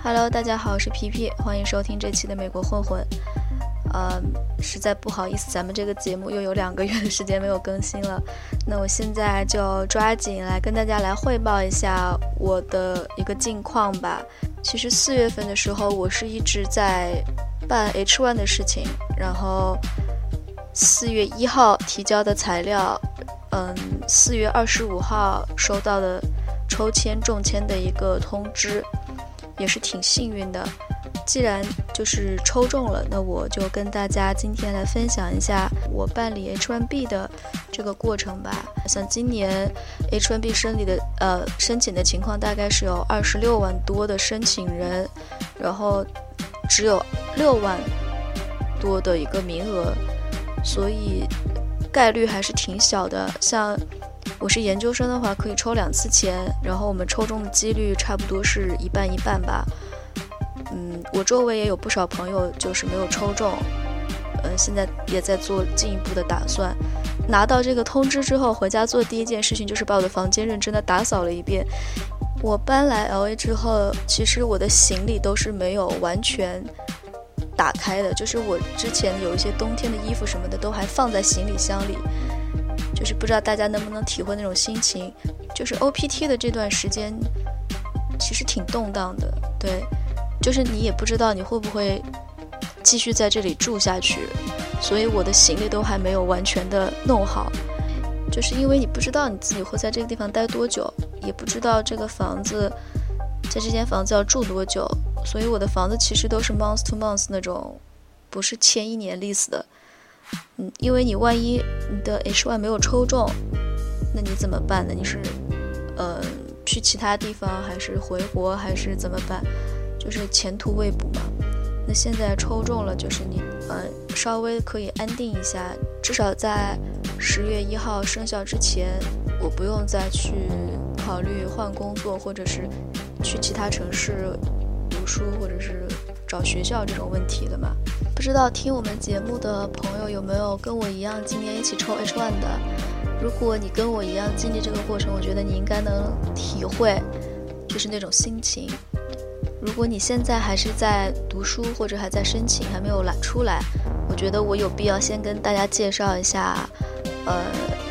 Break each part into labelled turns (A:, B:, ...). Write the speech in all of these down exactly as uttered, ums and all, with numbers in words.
A: Hello， 大家好，我是皮皮，欢迎收听这期的美国混混。呃，实在不好意思，咱们这个节目又有两个月的时间没有更新了。那我现在就抓紧来跟大家来汇报一下我的一个近况吧。其实四月份的时候，我是一直在办 H 一 的事情，然后四月一号提交的材料，嗯，四月二十五号收到的抽签中签的一个通知，也是挺幸运的。既然就是抽中了，那我就跟大家今天来分享一下我办理 H 一 B 的这个过程吧。像今年 H 一 B 申理的呃申请的情况，大概是有二十六万多的申请人，然后只有六万多的一个名额，所以概率还是挺小的。像我是研究生的话，可以抽两次签，然后我们抽中的几率差不多是一半一半吧。嗯，我周围也有不少朋友就是没有抽中，呃，现在也在做进一步的打算。拿到这个通知之后，回家做第一件事情就是把我的房间认真的打扫了一遍。我搬来 L A 之后，其实我的行李都是没有完全打开的，就是我之前有一些冬天的衣服什么的都还放在行李箱里，就是不知道大家能不能体会那种心情。就是 O P T 的这段时间其实挺动荡的，对，就是你也不知道你会不会继续在这里住下去，所以我的行李都还没有完全的弄好，就是因为你不知道你自己会在这个地方待多久，也不知道这个房子在这间房子要住多久，所以我的房子其实都是 month to month 那种，不是签一年 lease 的。嗯，因为你万一你的 H 一 没有抽中，那你怎么办呢？你是呃去其他地方，还是回国，还是怎么办？就是前途未卜嘛。那现在抽中了，就是你呃稍微可以安定一下，至少在十月一号生效之前，我不用再去考虑换工作，或者是去其他城市读书，或者是找学校这种问题的嘛。不知道听我们节目的朋友有没有跟我一样今年一起抽 H 一 的？如果你跟我一样经历这个过程，我觉得你应该能体会就是那种心情。如果你现在还是在读书，或者还在申请还没有来出来，我觉得我有必要先跟大家介绍一下呃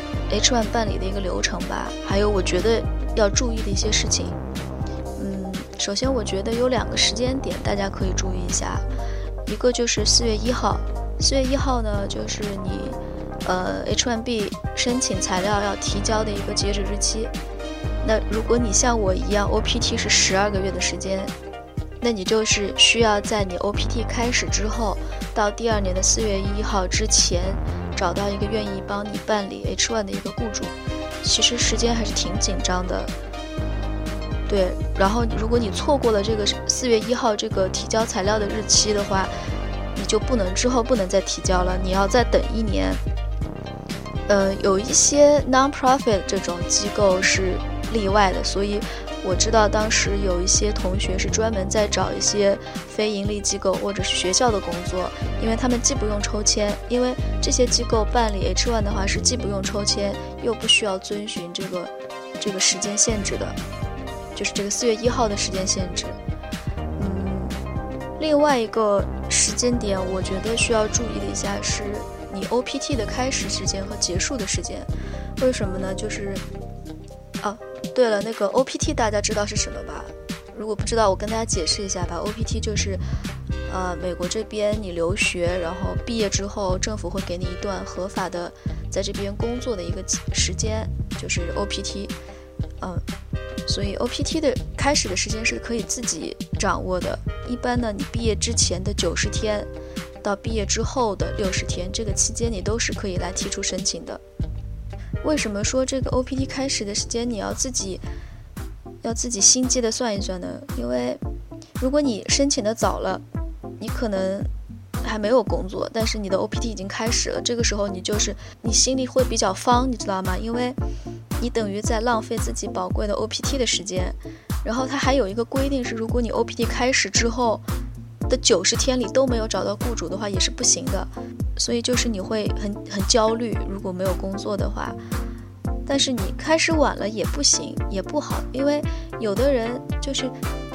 A: H 一 办理的一个流程吧，还有我觉得要注意的一些事情。嗯，首先我觉得有两个时间点大家可以注意一下，一个就是四月一号，四月一号呢就是你呃 H 一 B 申请材料要提交的一个截止日期。那如果你像我一样 O P T 是十二个月的时间，那你就是需要在你 O P T 开始之后到第二年的四月一号之前找到一个愿意帮你办理 H 一 的一个雇主，其实时间还是挺紧张的。对，然后如果你错过了这个四月一号这个提交材料的日期的话，你就不能之后不能再提交了，你要再等一年。呃，有一些 non-profit 这种机构是例外的，所以我知道当时有一些同学是专门在找一些非盈利机构或者是学校的工作，因为他们既不用抽签，因为这些机构办理 H 一 的话是既不用抽签，又不需要遵循这个这个时间限制的，就是这个四月一号的时间限制。嗯，另外一个时间点我觉得需要注意的一下是你 O P T 的开始时间和结束的时间。为什么呢？就是哦，对了，那个 O P T 大家知道是什么吧？如果不知道，我跟大家解释一下吧。O P T 就是呃美国这边你留学，然后毕业之后政府会给你一段合法的在这边工作的一个时间，就是 O P T。嗯，所以 O P T 的开始的时间是可以自己掌握的。一般呢，你毕业之前的九十天到毕业之后的六十天，这个期间你都是可以来提出申请的。为什么说这个 O P T 开始的时间你要自己要自己心机的算一算呢？因为如果你申请的早了，你可能还没有工作，但是你的 O P T 已经开始了，这个时候你就是你心里会比较慌，你知道吗？因为你等于在浪费自己宝贵的 O P T 的时间。然后它还有一个规定是，如果你 O P T 开始之后的九十天里都没有找到雇主的话，也是不行的。所以就是你会很很焦虑，如果没有工作的话。但是你开始晚了也不行，也不好，因为有的人就是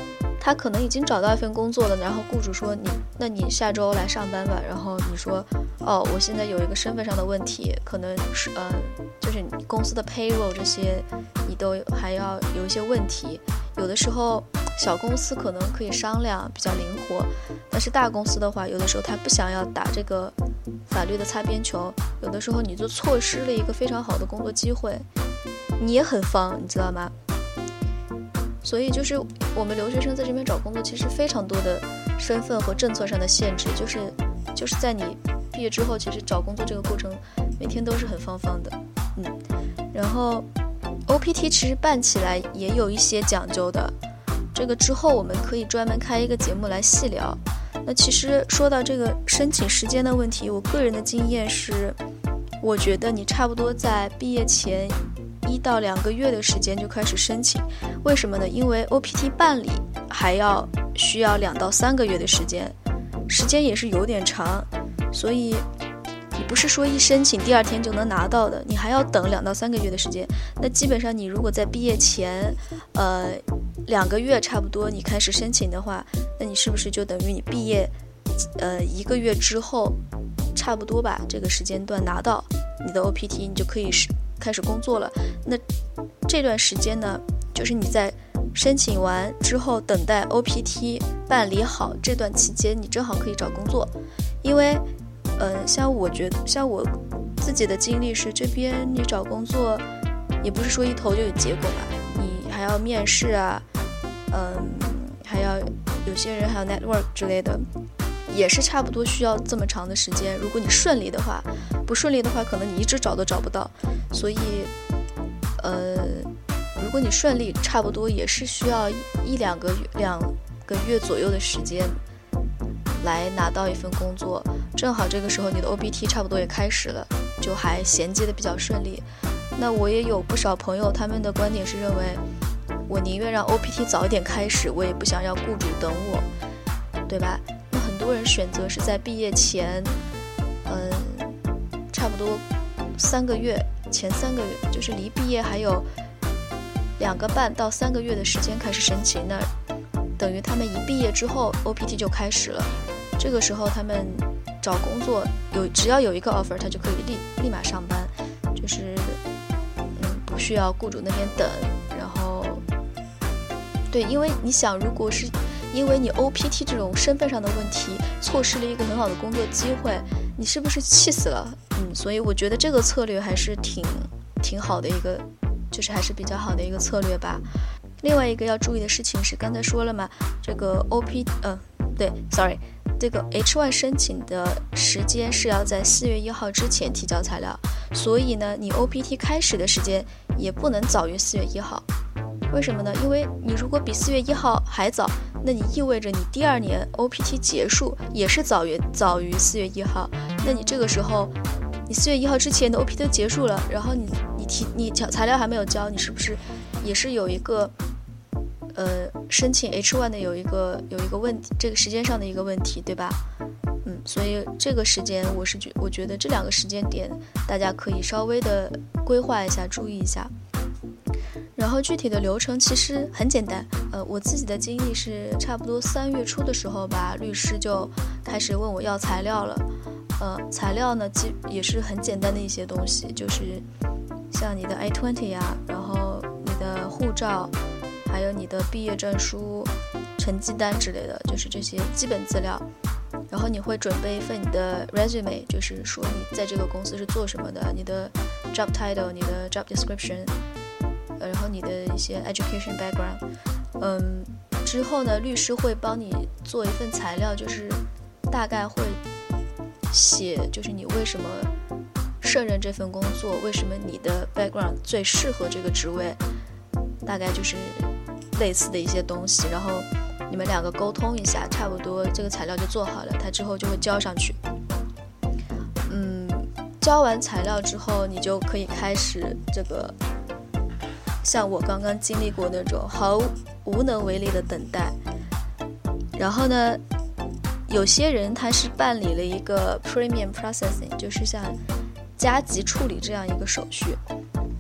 A: 他可能已经找到一份工作了，然后雇主说你，那你下周来上班吧。然后你说，哦，我现在有一个身份上的问题，可能是呃，就是你公司的 payroll 这些，你都还要有一些问题。有的时候小公司可能可以商量，比较灵活，但是大公司的话，有的时候他不想要打这个法律的擦边球，有的时候你就错失了一个非常好的工作机会，你也很慌，你知道吗？所以就是我们留学生在这边找工作，其实非常多的身份和政策上的限制，就是就是在你毕业之后，其实找工作这个过程每天都是很慌慌的，嗯。然后 O P T 其实办起来也有一些讲究的，这个之后我们可以专门开一个节目来细聊。那其实说到这个申请时间的问题，我个人的经验是，我觉得你差不多在毕业前一到两个月的时间就开始申请。为什么呢？因为 O P T 办理还要需要两到三个月的时间，时间也是有点长，所以你不是说一申请第二天就能拿到的，你还要等两到三个月的时间。那基本上你如果在毕业前呃两个月差不多你开始申请的话，那你是不是就等于你毕业呃一个月之后差不多吧，这个时间段拿到你的 O P T， 你就可以开始工作了。那这段时间呢，就是你在申请完之后等待 O P T 办理好这段期间，你正好可以找工作。因为呃，像我觉得像我自己的经历是，这边你找工作也不是说一投就有结果嘛，你还要面试啊，嗯，还要有些人还有 network 之类的，也是差不多需要这么长的时间。如果你顺利的话，不顺利的话，可能你一直找都找不到。所以，呃，如果你顺利，差不多也是需要一两个月、两个月左右的时间来拿到一份工作。正好这个时候你的 O P T 差不多也开始了，就还衔接的比较顺利。那我也有不少朋友，他们的观点是认为，我宁愿让 O P T 早一点开始，我也不想要雇主等我，对吧？那很多人选择是在毕业前，嗯，差不多三个月，前三个月，就是离毕业还有两个半到三个月的时间开始申请。那等于他们一毕业之后 O P T 就开始了，这个时候他们找工作有只要有一个 offer， 他就可以立立马上班，就是嗯不需要雇主那边等。然后对，因为你想，如果是因为你 O P T 这种身份上的问题错失了一个很好的工作机会，你是不是气死了？嗯，所以我觉得这个策略还是挺挺好的一个，就是还是比较好的一个策略吧。另外一个要注意的事情是，刚才说了嘛，这个 O P 呃对 sorry 这个 H 一 申请的时间是要在四月一号之前提交材料，所以呢你 O P T 开始的时间也不能早于四月一号。为什么呢？因为你如果比四月一号还早，那你意味着你第二年 O P T 结束也是早于早于四月一号。那你这个时候，你四月一号之前的 O P T 都结束了，然后你你提你材料还没有交，你是不是也是有一个呃申请 H 一 的有一个有一个问题，这个时间上的一个问题，对吧？嗯，所以这个时间我是觉我觉得这两个时间点大家可以稍微的规划一下，注意一下。然后具体的流程其实很简单，呃，我自己的经历是差不多三月初的时候吧，律师就开始问我要材料了。呃，材料呢，基也是很简单的一些东西，就是像你的 I 二十 呀，然后你的护照，还有你的毕业证书、成绩单之类的，就是这些基本资料。然后你会准备一份你的 resume， 就是说你在这个公司是做什么的，你的 job title， 你的 job description。然后你的一些 education background， 嗯，之后呢，律师会帮你做一份材料，就是大概会写，就是你为什么胜任这份工作，为什么你的 background 最适合这个职位，大概就是类似的一些东西。然后你们两个沟通一下，差不多这个材料就做好了，他之后就会交上去。嗯，交完材料之后，你就可以开始这个。像我刚刚经历过那种毫无能为力的等待。然后呢，有些人他是办理了一个 premium processing， 就是像加急处理这样一个手续。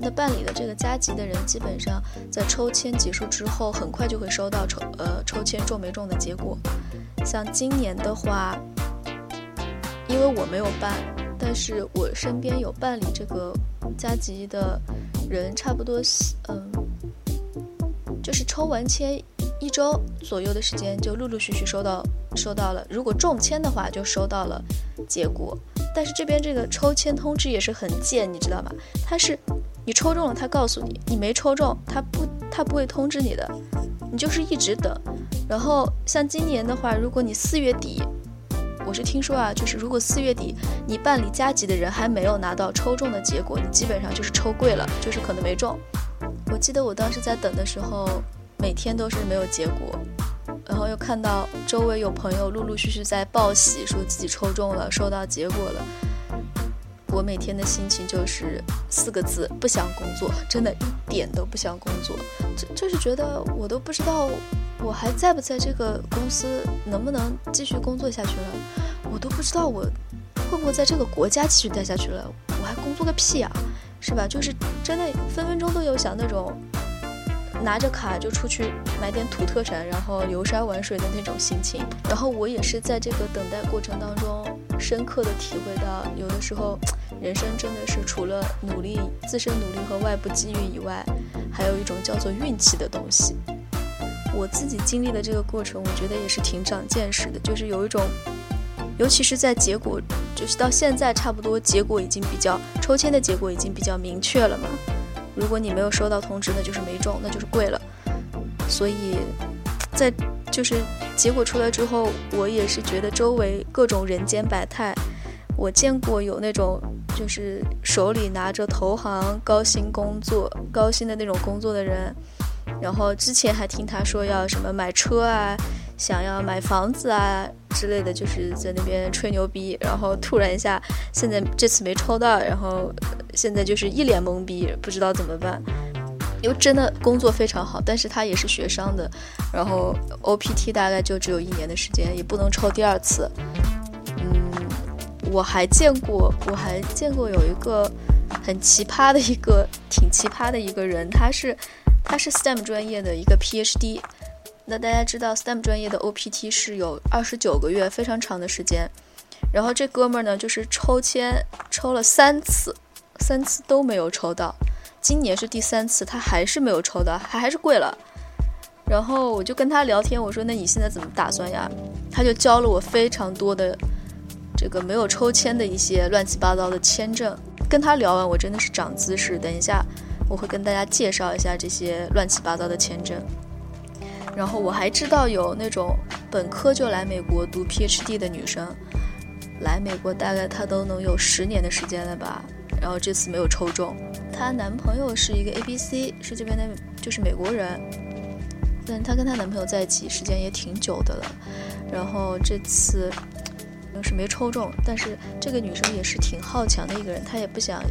A: 那办理的这个加急的人，基本上在抽签结束之后，很快就会收到抽呃抽签中没中的结果。像今年的话，因为我没有办，但是我身边有办理这个加急的人，差不多嗯，就是抽完签一周左右的时间，就陆陆续续收到收到了。如果中签的话，就收到了结果。但是这边这个抽签通知也是很贱，你知道吗？它是你抽中了，他告诉你；你没抽中，他不他不会通知你的，你就是一直等。然后像今年的话，如果你四月底，我是听说啊，就是如果四月底你办理加急的人还没有拿到抽中的结果，你基本上就是抽贵了，就是可能没中。我记得我当时在等的时候，每天都是没有结果。然后又看到周围有朋友陆陆续续在报喜，说自己抽中了，收到结果了。我每天的心情就是四个字：不想工作，真的一点都不想工作。就就是觉得我都不知道我还在不在这个公司，能不能继续工作下去了，我都不知道我会不会在这个国家继续待下去了，我还工作个屁啊，是吧？就是真的分分钟都有想那种拿着卡就出去买点土特产，然后游山玩水的那种心情。然后我也是在这个等待过程当中深刻的体会到，有的时候人生真的是除了努力自身努力和外部机遇以外，还有一种叫做运气的东西。我自己经历的这个过程，我觉得也是挺长见识的，就是有一种，尤其是在结果就是到现在差不多结果已经比较抽签的结果已经比较明确了嘛，如果你没有收到通知，那就是没中，那就是贵了。所以在就是结果出来之后，我也是觉得周围各种人间百态。我见过有那种就是手里拿着投行高薪工作高薪的那种工作的人，然后之前还听他说要什么买车啊，想要买房子啊之类的，就是在那边吹牛逼，然后突然一下现在这次没抽到，然后现在就是一脸懵逼，不知道怎么办。因为真的工作非常好，但是他也是学商的，然后 O P T 大概就只有一年的时间，也不能抽第二次。嗯，我还见过我还见过有一个很奇葩的一个挺奇葩的一个人，他是他是 S T E M 专业的一个 P H D。 那大家知道 S T E M 专业的 O P T 是有二十九个月，非常长的时间。然后这哥们儿呢，就是抽签抽了三次三次都没有抽到，今年是第三次，他还是没有抽到，还还是贵了。然后我就跟他聊天，我说那你现在怎么打算呀？他就教了我非常多的这个没有抽签的一些乱七八糟的签证。跟他聊完我真的是长姿势，等一下我会跟大家介绍一下这些乱七八糟的签证。然后我还知道有那种本科就来美国读 P H D 的女生，来美国大概她都能有十年的时间了吧，然后这次没有抽中。她男朋友是一个 A B C， 是这边的就是美国人，但她跟她男朋友在一起时间也挺久的了，然后这次是没抽中。但是这个女生也是挺好强的一个人，她也不想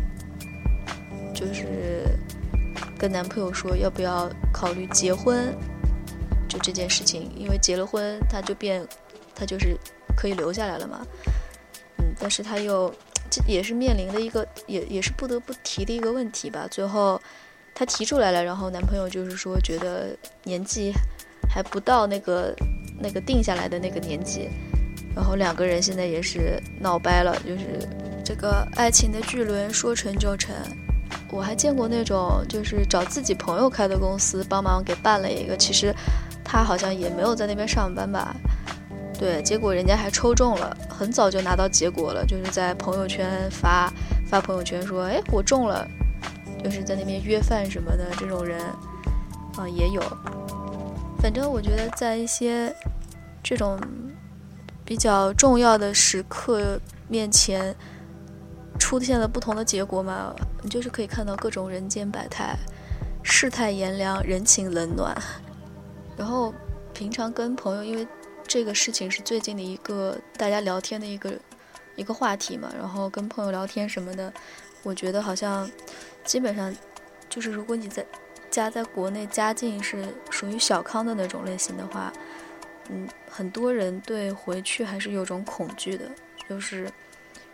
A: 就是跟男朋友说要不要考虑结婚就这件事情，因为结了婚她就变她就是可以留下来了嘛。嗯，但是她又这也是面临的一个也也是不得不提的一个问题吧。最后她提出来了，然后男朋友就是说觉得年纪还不到那个那个定下来的那个年纪，然后两个人现在也是闹掰了，就是这个爱情的巨轮说成就成。我还见过那种就是找自己朋友开的公司帮忙给办了一个，其实他好像也没有在那边上班吧，对，结果人家还抽中了，很早就拿到结果了，就是在朋友圈发发朋友圈说哎我中了，就是在那边约饭什么的这种人啊也有。反正我觉得在一些这种比较重要的时刻面前出现了不同的结果嘛，你就是可以看到各种人间百态，世态炎凉，人情冷暖。然后平常跟朋友，因为这个事情是最近的一个大家聊天的一个一个话题嘛，然后跟朋友聊天什么的，我觉得好像基本上就是如果你在家在国内家境是属于小康的那种类型的话，嗯，很多人对回去还是有种恐惧的，就是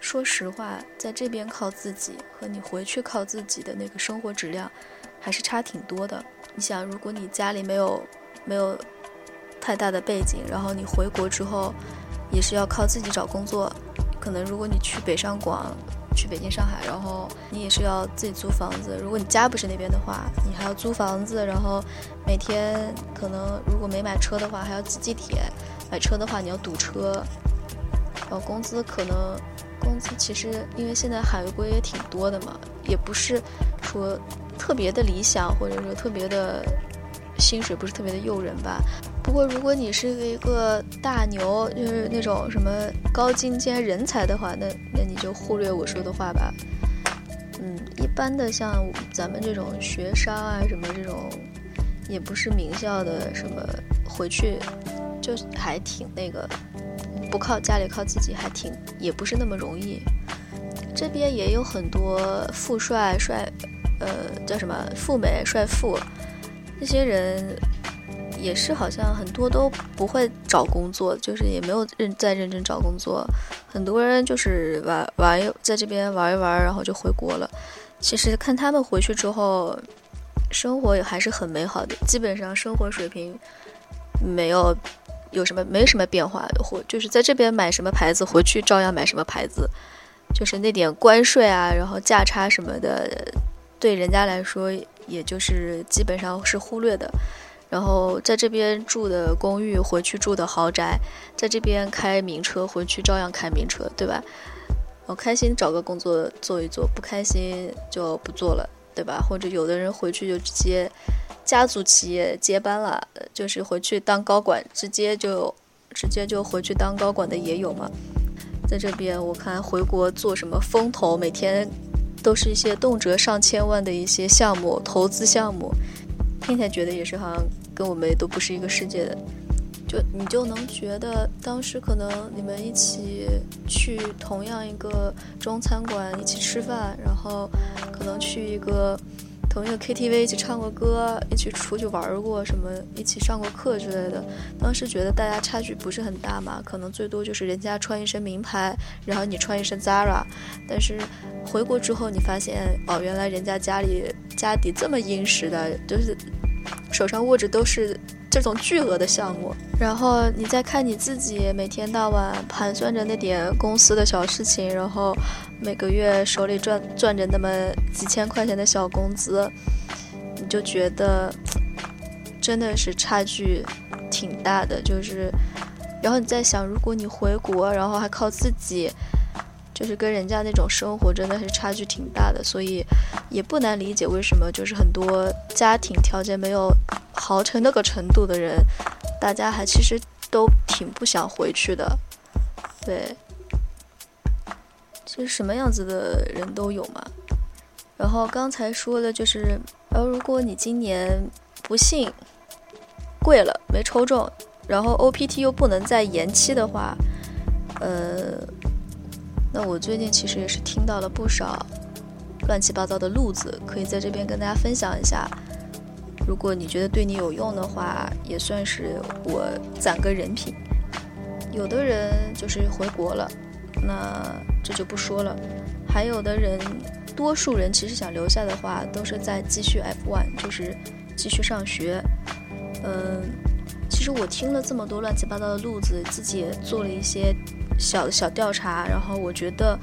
A: 说实话，在这边靠自己和你回去靠自己的那个生活质量还是差挺多的。你想，如果你家里没有没有太大的背景，然后你回国之后也是要靠自己找工作，可能如果你去北上广、去北京、上海，然后你也是要自己租房子。如果你家不是那边的话，你还要租房子，然后每天可能如果没买车的话还要挤地铁，买车的话你要堵车，然后工资可能工资其实因为现在海归也挺多的嘛，也不是说特别的理想，或者说特别的薪水不是特别的诱人吧。不过如果你是一个大牛，就是那种什么高精尖人才的话，那那你就忽略我说的话吧。嗯，一般的像咱们这种学商啊什么这种，也不是名校的什么，回去就还挺那个，不靠家里靠自己还挺也不是那么容易。这边也有很多富帅帅，呃叫什么富美帅富，这些人也是好像很多都不会找工作，就是也没有认在认真找工作，很多人就是玩玩在这边玩一玩，然后就回国了。其实看他们回去之后，生活也还是很美好的，基本上生活水平没有有什么没什么变化，或就是在这边买什么牌子，回去照样买什么牌子，就是那点关税啊，然后价差什么的，对人家来说也就是基本上是忽略的。然后在这边住的公寓，回去住的豪宅，在这边开名车，回去照样开名车，对吧？我开心找个工作做一做，不开心就不做了，对吧？或者有的人回去就直接家族企业接班了，就是回去当高管，直接就直接就回去当高管的也有嘛。在这边我看回国做什么风投，每天都是一些动辄上千万的一些项目，投资项目，听起来觉得也是好像跟我们都不是一个世界的，就你就能觉得当时可能你们一起去同样一个中餐馆一起吃饭，然后可能去一个同一个 K T V 一起唱过歌，一起出去玩过什么，一起上过课之类的。当时觉得大家差距不是很大嘛，可能最多就是人家穿一身名牌，然后你穿一身 Zara。但是回国之后你发现，哦，原来人家家里家底这么殷实的，就是手上握着都是这种巨额的项目，然后你再看你自己每天到晚盘算着那点公司的小事情，然后每个月手里赚赚着那么几千块钱的小工资，你就觉得真的是差距挺大的。就是然后你在想，如果你回国然后还靠自己，就是跟人家那种生活真的是差距挺大的。所以也不难理解为什么就是很多家庭条件没有好成那个程度的人，大家还其实都挺不想回去的。对，其实什么样子的人都有嘛。然后刚才说的就是，而如果你今年不幸贵了没抽中，然后 O P T 又不能再延期的话，呃，那我最近其实也是听到了不少乱七八糟的路子，可以在这边跟大家分享一下。如果你觉得对你有用的话，也算是我攒个人品。有的人就是回国了，那这就不说了。还有的人，多数人其实想留下的话，都是在继续 F 一， 就是继续上学。嗯，其实我听了这么多乱七八糟的路子，自己也做了一些小的小调查，然后我觉得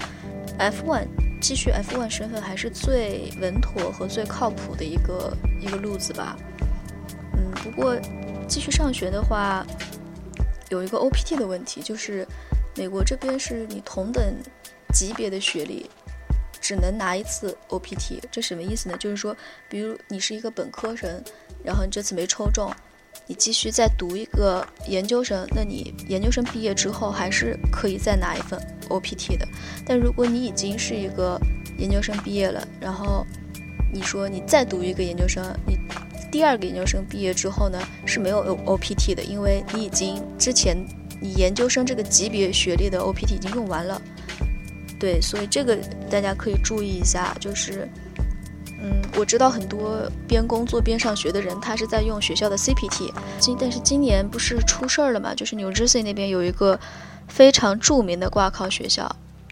A: F 一继续 F 一 身份还是最稳妥和最靠谱的一个一个路子吧。嗯，不过继续上学的话，有一个 O P T 的问题，就是美国这边是你同等级别的学历只能拿一次 O P T。 这什么意思呢？就是说比如你是一个本科生，然后你这次没抽中，你继续再读一个研究生，那你研究生毕业之后还是可以再拿一份 O P T 的。但如果你已经是一个研究生毕业了，然后你说你再读一个研究生，你第二个研究生毕业之后呢，是没有 O P T 的，因为你已经之前你研究生这个级别学历的 O P T 已经用完了。对，所以这个大家可以注意一下。就是嗯，我知道很多边工作边上学的人，他是在用学校的 C P T， 但是今年不是出事儿了嘛？就是 New Jersey 那边有一个非常著名的挂靠学校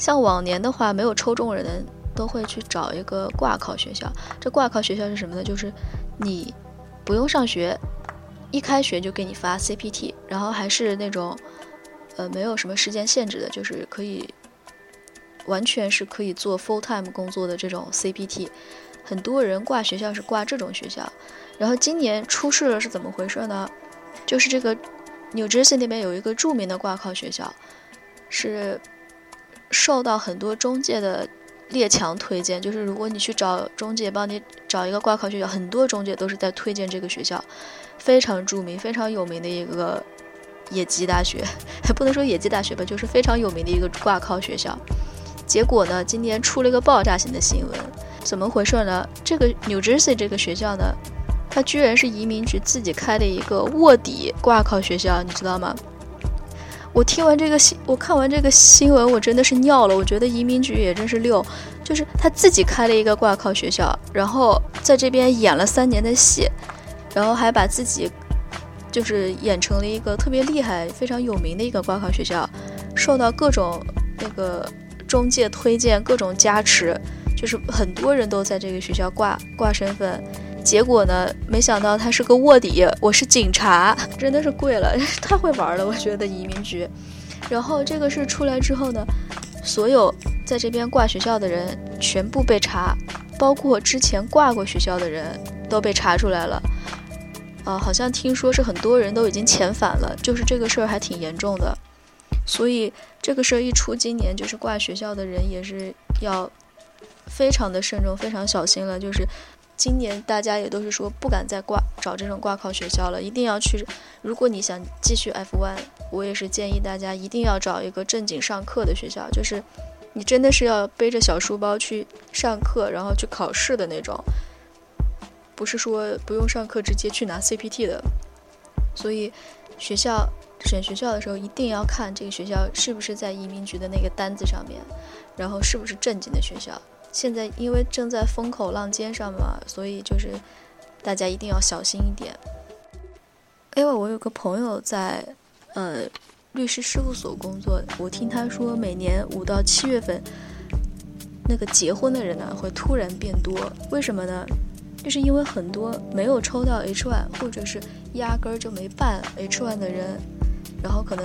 A: 像往年的话，没有抽中人的都会去找一个挂靠学校。这挂靠学校是什么呢？就是你不用上学，一开学就给你发 C P T， 然后还是那种呃没有什么时间限制的，就是可以完全是可以做 full time 工作的这种 C P T。很多人挂学校是挂这种学校。然后今年出事了是怎么回事呢？就是这个 New Jersey 那边有一个著名的挂靠学校，是受到很多中介的列强推荐，就是如果你去找中介帮你找一个挂靠学校，很多中介都是在推荐这个学校，非常著名非常有名的一个野鸡大学，不能说野鸡大学吧，就是非常有名的一个挂靠学校。结果呢，今年出了一个爆炸性的新闻，怎么回事呢？这个 New Jersey 这个学校呢，它居然是移民局自己开的一个卧底挂靠学校，你知道吗？我听完这个新，我看完这个新闻，我真的是尿了。我觉得移民局也真是溜，就是他自己开了一个挂靠学校，然后在这边演了三年的戏，然后还把自己就是演成了一个特别厉害、非常有名的一个挂靠学校，受到各种那个中介推荐、各种加持，就是很多人都在这个学校挂挂身份。结果呢，没想到他是个卧底，我是警察，真的是贵了，太会玩了，我觉得移民局。然后这个事出来之后呢，所有在这边挂学校的人全部被查，包括之前挂过学校的人都被查出来了。呃，好像听说是很多人都已经遣返了，就是这个事儿还挺严重的。所以这个事儿一出，今年就是挂学校的人也是要非常的慎重，非常小心了，就是今年大家也都是说不敢再挂找这种挂靠学校了，一定要去。如果你想继续 F 一， 我也是建议大家一定要找一个正经上课的学校，就是你真的是要背着小书包去上课，然后去考试的那种，不是说不用上课直接去拿 C P T 的。所以学校选学校的时候一定要看这个学校是不是在移民局的那个单子上面，然后是不是正经的学校。现在因为正在风口浪尖上嘛，所以就是大家一定要小心一点。因为我有个朋友在呃律师事务所工作，我听他说每年五到七月份那个结婚的人呢会突然变多，为什么呢？就是因为很多没有抽到 H 一 或者是压根儿就没办 H 一 的人，然后可能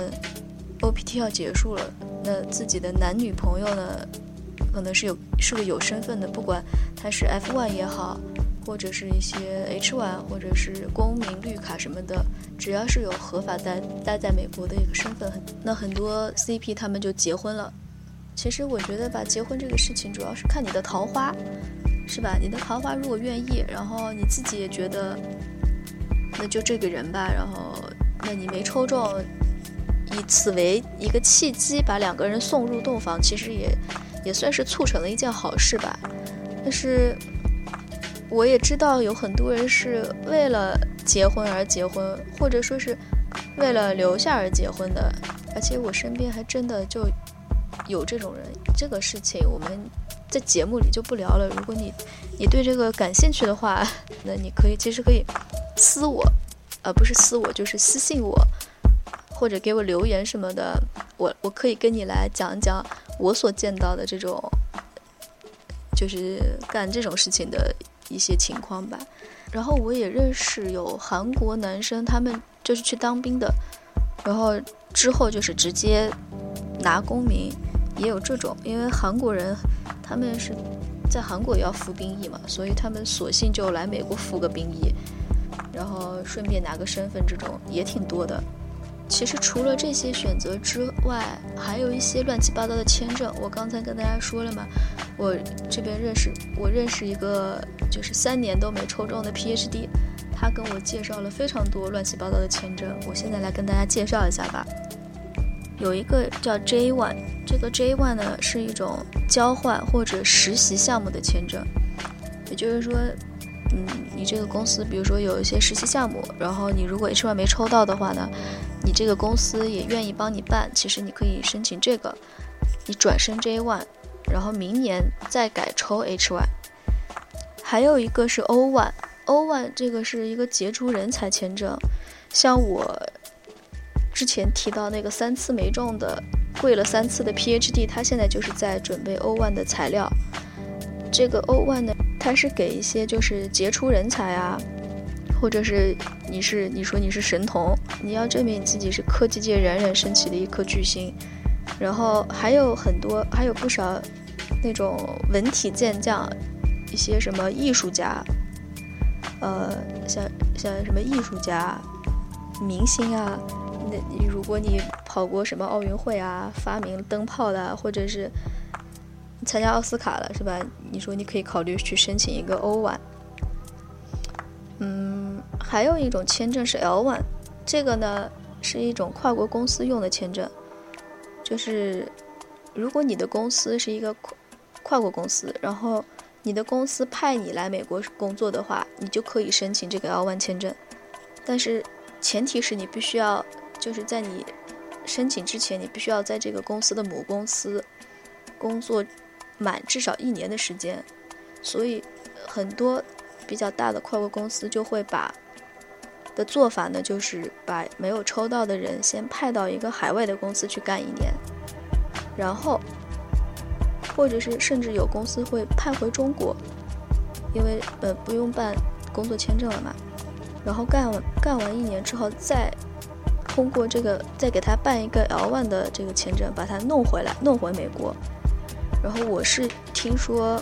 A: O P T 要结束了，那自己的男女朋友呢可能是有是个有身份的，不管他是 F 一 也好，或者是一些 H 一 或者是公民绿卡什么的，只要是有合法待待在美国的一个身份，那很多 C P 他们就结婚了。其实我觉得吧，结婚这个事情主要是看你的桃花，是吧？你的桃花如果愿意，然后你自己也觉得那就这个人吧，然后那你没抽中，以此为一个契机把两个人送入洞房，其实也也算是促成了一件好事吧。但是我也知道有很多人是为了结婚而结婚，或者说是为了留下而结婚的，而且我身边还真的就有这种人。这个事情我们在节目里就不聊了，如果你你对这个感兴趣的话，那你可以其实可以私我，呃不是私我就是私信我，或者给我留言什么的，我我可以跟你来讲讲我所见到的这种就是干这种事情的一些情况吧。然后我也认识有韩国男生，他们就是去当兵的，然后之后就是直接拿公民，也有这种。因为韩国人他们是在韩国也要服兵役嘛，所以他们索性就来美国服个兵役，然后顺便拿个身份，这种也挺多的。其实除了这些选择之外，还有一些乱七八糟的签证。我刚才跟大家说了嘛，我这边认识我认识一个就是三年都没抽中的 P H D， 他跟我介绍了非常多乱七八糟的签证。我现在来跟大家介绍一下吧。有一个叫 J 一， 这个 J 一 呢是一种交换或者实习项目的签证，也就是说嗯，你这个公司比如说有一些实习项目，然后你如果 H 一 没抽到的话呢，你这个公司也愿意帮你办，其实你可以申请这个，你转升 J 一， 然后明年再改抽 H 一。 还有一个是 O 一， O 一 这个是一个杰出人才签证，像我之前提到那个三次没中的跪了三次的 P H D， 他现在就是在准备 O 一 的材料。这个 O 一 呢，它是给一些就是杰出人才啊，或者是你是你说你是神童，你要证明你自己是科技界冉冉升起的一颗巨星。然后还有很多，还有不少那种文体健将，一些什么艺术家，呃，像像什么艺术家、明星啊，那你如果你跑过什么奥运会啊，发明灯泡的，或者是参加奥斯卡了，是吧？你说你可以考虑去申请一个 O 一。嗯，还有一种签证是 L 一， 这个呢是一种跨国公司用的签证，就是如果你的公司是一个跨国公司，然后你的公司派你来美国工作的话，你就可以申请这个 L 一 签证。但是前提是你必须要，就是在你申请之前，你必须要在这个公司的母公司工作满至少一年的时间。所以很多比较大的跨国公司就会把的做法呢，就是把没有抽到的人先派到一个海外的公司去干一年，然后或者是甚至有公司会派回中国，因为呃不用办工作签证了嘛，然后干完干完一年之后，再通过这个再给他办一个 L 一 的这个签证，把他弄回来弄回美国。然后我是听说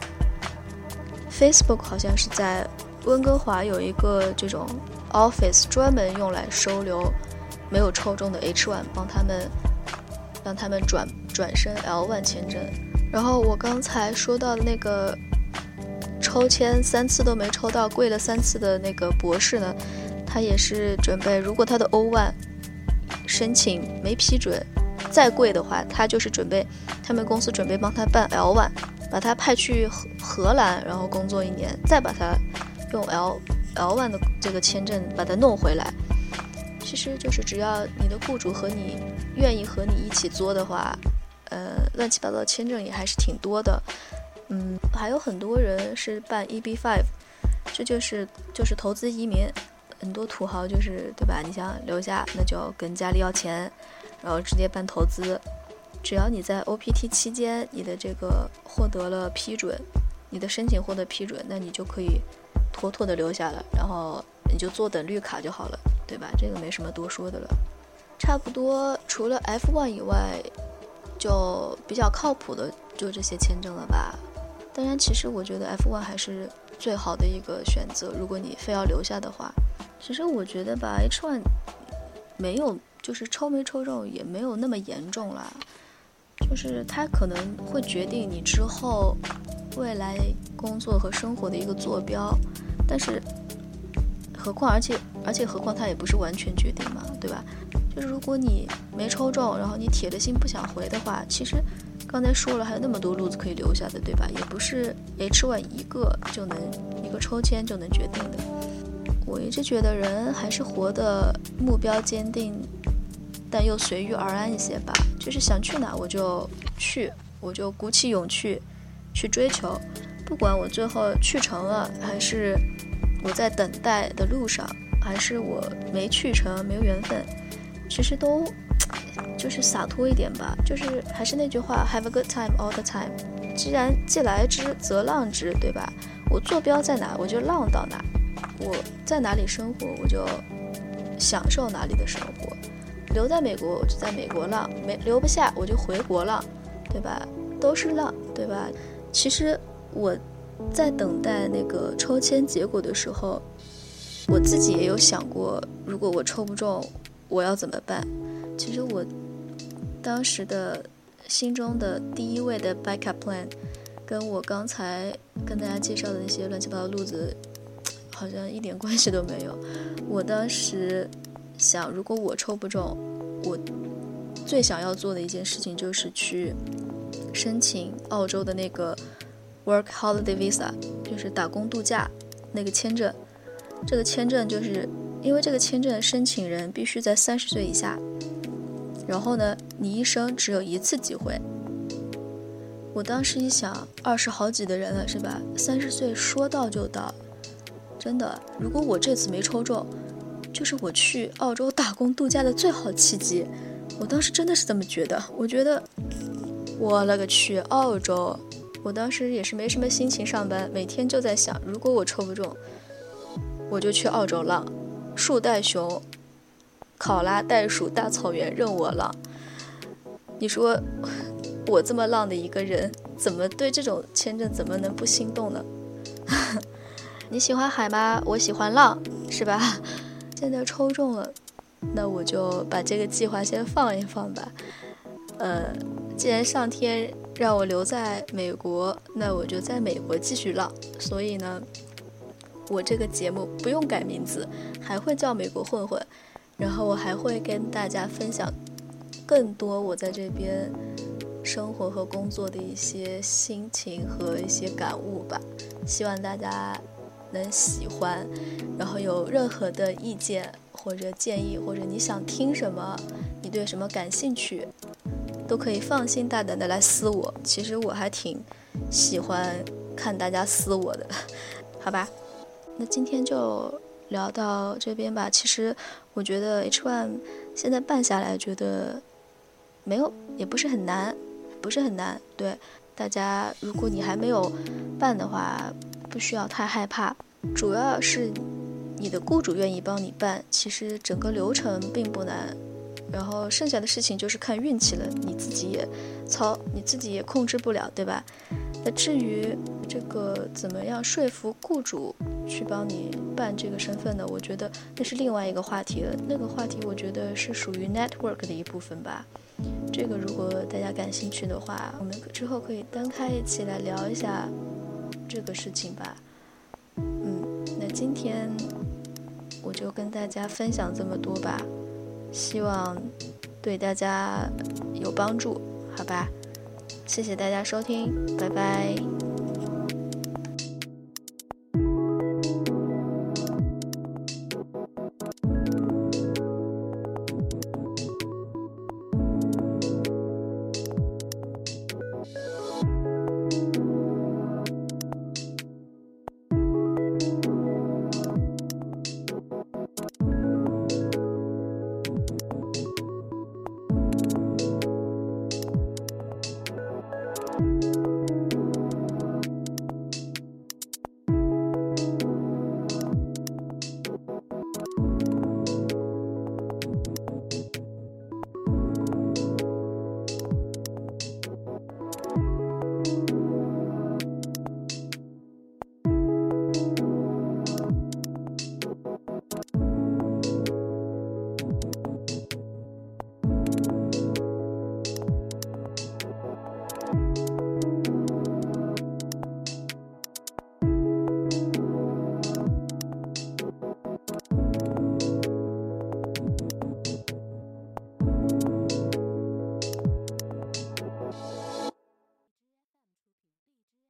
A: Facebook 好像是在温哥华有一个这种 office 专门用来收留没有抽中的 H 一， 帮他们让他们转转身 L 一 签证。然后我刚才说到的那个抽签三次都没抽到，跪了三次的那个博士呢，他也是准备，如果他的 O 一 申请没批准，再跪的话，他就是准备，他们公司准备帮他办 L 一， 把他派去荷兰，然后工作一年，再把他用 L L 一 的这个签证把他弄回来。其实就是只要你的雇主和你愿意和你一起做的话，呃，乱七八糟的签证也还是挺多的。嗯，还有很多人是办 E B 五， 这就是就是投资移民。很多土豪就是对吧？你想留下，那就跟家里要钱，然后直接办投资。只要你在 O P T 期间，你的这个获得了批准，你的申请获得批准，那你就可以妥妥的留下了，然后你就坐等绿卡就好了，对吧？这个没什么多说的了。差不多除了 F 一 以外，就比较靠谱的就这些签证了吧。当然，其实我觉得 F 一 还是最好的一个选择，如果你非要留下的话。其实我觉得吧 H 一 没有，就是抽没抽中也没有那么严重啦，就是它可能会决定你之后未来工作和生活的一个坐标，但是何况而且而且何况它也不是完全决定嘛，对吧？就是如果你没抽中，然后你铁了心不想回的话，其实刚才说了还有那么多路子可以留下的，对吧？也不是 H 一 一个就能一个抽签就能决定的。我一直觉得人还是活得目标坚定，但又随遇而安一些吧。就是想去哪我就去，我就鼓起勇气去追求，不管我最后去成了，还是我在等待的路上，还是我没去成没有缘分，其实都就是洒脱一点吧。就是还是那句话 ，have a good time all the time。既然既来之则浪之，对吧？我坐标在哪，我就浪到哪。我在哪里生活，我就享受哪里的生活。留在美国，我就在美国浪；没留不下，我就回国浪，对吧？都是浪，对吧？其实我在等待那个抽签结果的时候，我自己也有想过，如果我抽不中，我要怎么办？其实我当时的心中的第一位的 backup plan， 跟我刚才跟大家介绍的那些乱七八糟的路子好像一点关系都没有。我当时想，如果我抽不中，我最想要做的一件事情就是去申请澳洲的那个 Work Holiday Visa， 就是打工度假那个签证。这个签证就是因为这个签证申请人必须在三十岁以下，然后呢，你一生只有一次机会。我当时一想，二十好几的人了是吧？三十岁说到就到。真的，如果我这次没抽中，就是我去澳洲打工度假的最好契机。 我当时真的是这么觉得，我觉得我勒个去，澳洲，我当时也是没什么心情上班，每天就在想，如果我抽不中，我就去澳洲浪，树袋熊、考拉袋鼠大草原任我浪。你说我这么浪的一个人，怎么对这种签证怎么能不心动呢？你喜欢海吗？我喜欢浪，是吧？现在抽中了，那我就把这个计划先放一放吧。呃，既然上天让我留在美国，那我就在美国继续浪。所以呢，我这个节目不用改名字，还会叫美国混混。然后我还会跟大家分享更多我在这边生活和工作的一些心情和一些感悟吧，希望大家能喜欢。然后有任何的意见或者建议，或者你想听什么，你对什么感兴趣，都可以放心大胆的来私我。其实我还挺喜欢看大家私我的，好吧？那今天就聊到这边吧。其实我觉得 H 一 现在办下来，觉得没有，也不是很难，不是很难。对大家，如果你还没有办的话，不需要太害怕，主要是你的雇主愿意帮你办，其实整个流程并不难。然后剩下的事情就是看运气了，你自己也操，你自己也控制不了，对吧？那至于这个怎么样说服雇主去帮你办这个身份呢？我觉得那是另外一个话题了。那个话题我觉得是属于 network 的一部分吧。这个如果大家感兴趣的话，我们之后可以单开一期来聊一下这个事情吧。嗯，那今天我就跟大家分享这么多吧，希望对大家有帮助，好吧？谢谢大家收听，拜拜。